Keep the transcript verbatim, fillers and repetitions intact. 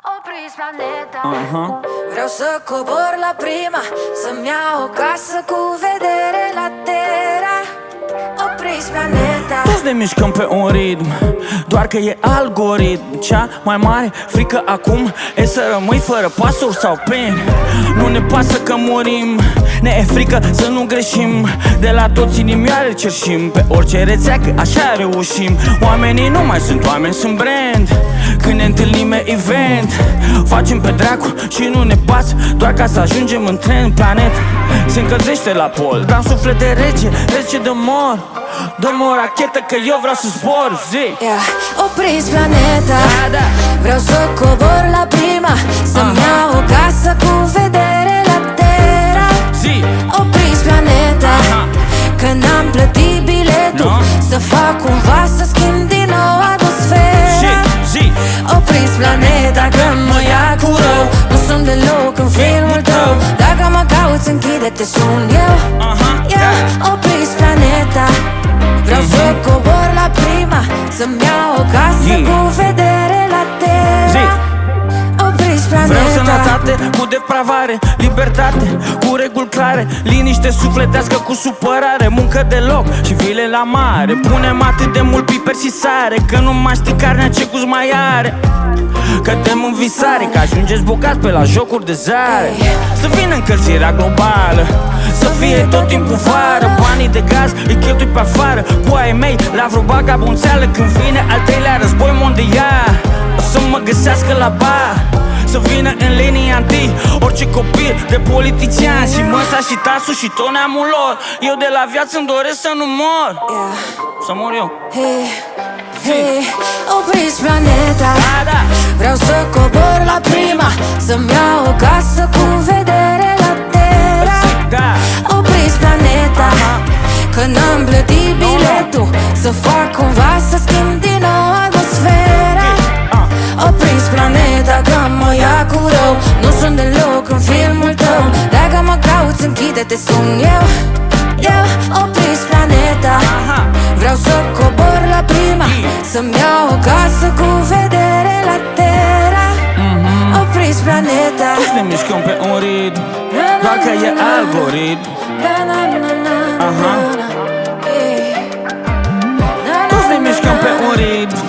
Opriți planeta. uh-huh. Vreau să cobor la prima, să-mi iau o casă cu vedere la Terra. Opriți planeta. Toți ne mișcăm pe un ritm, doar că e algoritm. Cea mai mare frică acum e să rămâi fără pasuri sau pin. Nu ne pasă că murim, ne e frică să nu greșim. De la toți inimioare cerșim, pe orice rețea că așa reușim. Oamenii nu mai sunt oameni, sunt brand. Când ne întâlnim e event, facem pe dracu și nu ne pasă, doar ca să ajungem în tren. Planet se încălzește la pol, dar suflete rece, rece de mor. Dă-mă o rachetă că eu vreau să zbor, zi yeah. Opriți planeta, da, da. Vreau să cobor la prima, să-mi Aha. iau o casă cu vedere la Terra. Zi. Opriți planeta, Aha. că n-am plătit biletul, no. Să fac cumva să schimb din nou atmosfera. Zi, zi. Opriți planeta, că mă ia cu rău, nu sunt deloc în filmul tău. Dacă mă cauți, închide-te, sun eu. Aha. Yeah. Opriți planeta, vreau Mhm. să cobor la prima, să-mi iau o casă Yeah. cu vedere la Terra. Zi. Opriți planeta. Vreau sănătate cu depravare, libertate cu reguli clare, liniște sufletească cu supărare, muncă de loc și vile la mare. Punem atât de mult piper și sare, că nu mai știi carnea ce gust mai are. Cădem în visare, că ajungeți bogați pe la jocuri de zare. Să vină încălzirea globală, să fie tot timpul vară. Banii de gaz îi cheltui pe afară, cu ai mei la vreo bagabonțeală. Când vine al treilea război mondial, o să mă găsească la bar, să vină în linia întâi orice copil de politician. Și măsa și tasul și tot neamul lor. Eu de la viață îmi doresc să nu mor, Yeah. să mor eu. Hey, hey, opriți planeta, Da, da. vreau să cobor la prima, să-mi iau o casă cu vedere la Terra. Da. Opriți planeta, Aha. că n-am plătit biletul, să fac cumva să schimb din nou atmosfera. Ah. Opriți planeta, că mă ia cu rău, nu sunt deloc în filmul tău. Dacă mă cauți, închide-te, sun eu. Eu, opriți planeta, Aha. vreau să cobor la prima, Yeah. să-mi iau o casă cu vedere la Terra. Mhm. Opriți planeta. Toți ne mișcăm pe un ritm, Na, na, doar că e na, na. algoritm. Da, na, na, na, Aha. na, na. Hey. Na, na, Toți ne na, mișcăm na, pe na. un ritm,